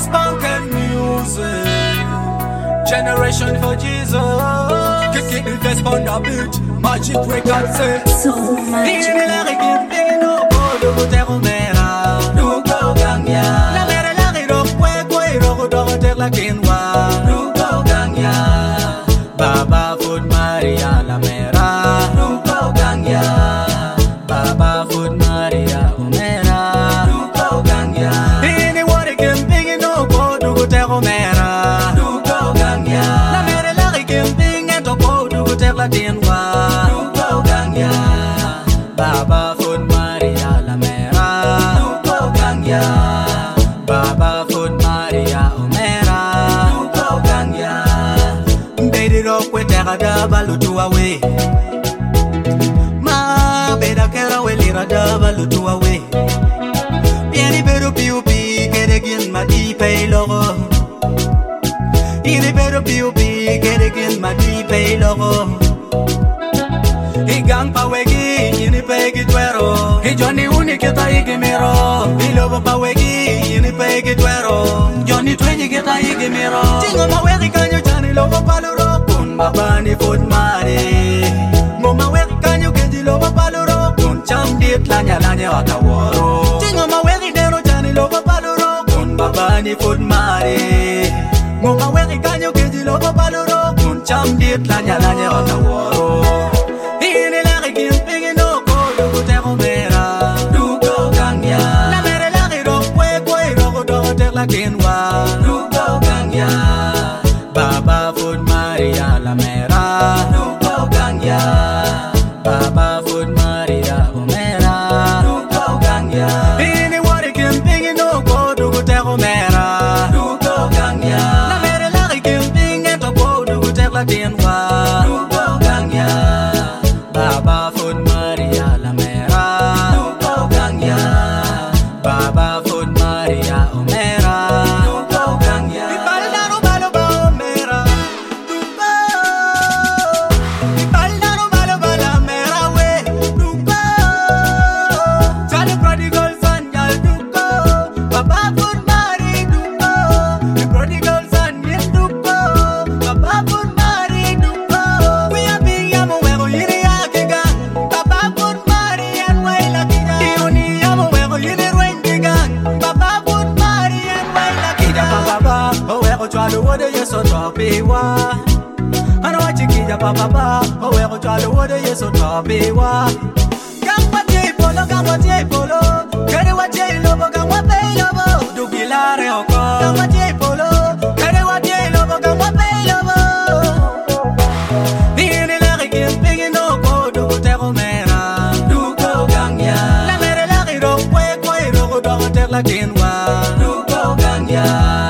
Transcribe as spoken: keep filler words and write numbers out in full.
Funk and music, generation for Jesus. Kick it the best on the beat, Magic Records say. So magic. Ini lagi kimping no bodo kutero mera, nuko gangya. La mera lagi rok kwe kwe rok dog tek la kinwa, nuko gangya. Baba Food Maria la mera, nuko gangya. Baba Food Maria umera, nuko gangya. Ini wari kimping no bodo kutero mera, nuko gangya. La mera lagi kimping no bodo kutero la kinwa. Baba Food Maria la mera, nuko gangya. Baba Food Maria umera, nuko gangya. Baby rock we tera da balutu awe. Ma beda kera we lira da balutu awe. Pieni beru piu pi kere gin ma di pay logo. Ini beru piu pi kere gin ma di pay logo. Igang pawegi ini pegi tuero, Johnny uni kita igi miro. Ilobo pawegi ini pegi tuero, Johnny twenty kita igi miro. Tingo mawegi kanyo chani lobo paluro kun babani Food Mari. Mo mawegi kanyo keji lobo paluro kun cham dit lanya lanya wakaworo. Tingo mawegi dero chani lobo paluro kun babani Food Mari. Mo mawegi kanyo keji lobo paluro kun cham dit lanya lanya wakaworo. Kinwa, nuko gangya. Baba Food Maria la mera, nuko gangya. Baba Food Maria umera, nuko gangya. Ini wari kimping no ko dugu tero mera, nuko gangya. La mera lagi kimping to ko dugu tero kinwa, nuko gangya. Baba Food Maria la mera, nuko gangya. Baba Food Maria umera. So topi wa, ano wachikija papa, owe kuchalo wode yeso topi wa. Gangwa jay polo, gangwa jay polo, kere wa jay lobo, gangwa pay lobo, dugilare oko. Gangwa jay polo, kere wa jay lobo, gangwa pay lobo. Nini lagi kimping no ko dugu tero mera, nuko gangya. La mere lagi ro kwe kwe ro ko dogo tek la kinwa, nuko gangya.